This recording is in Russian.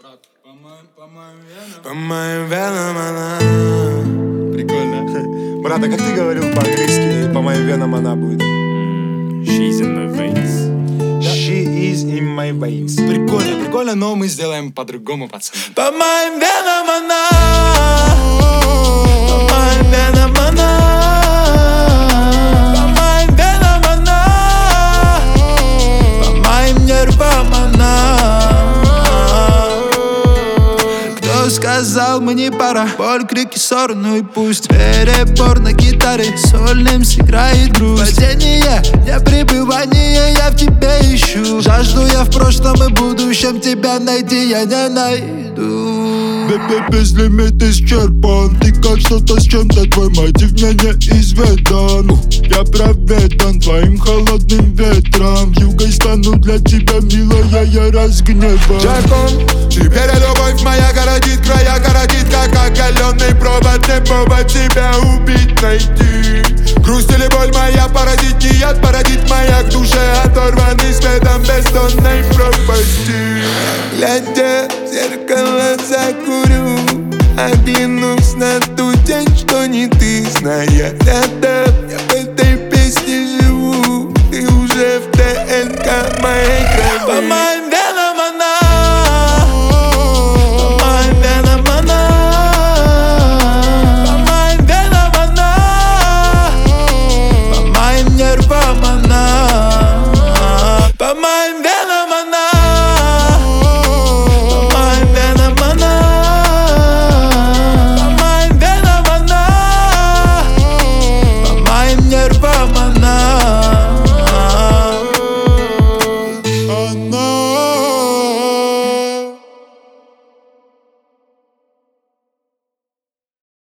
По моим венам она. Прикольно. Брат, а как ты говорил по-английски? По моим венам она будет. She's in my veins. She is in my veins. Прикольно, прикольно, но мы сделаем по-другому, пацаны. По моим венам она. По моим венам она. По моим венам она. По моим нервам она. Кто сказал мне пора? Боль, крики, ссоры, ну и пусть. Перебор на гитаре, сольным сыграет грусть. Падение, не пребывание, я в тебе ищу. Жажду я в прошлом и будущем, тебя найти я не найду. Безлимит исчерпан. Ты как что-то с чем-то, твой мотив мне неизведан. Я проведан твоим холодным ветром. Югой стану для тебя, милая, я разгневан. Джакон, теперь любовь моя городит края, городит как оголенный провод. Не повод тебя убить, найти. Грусть или боль моя породит, не яд породит маяк. Душе оторванный светом бездонной пропасти. Глядя в зеркало закурю, оглянусь на ту тень, что не ты, зная рядом. Я в этой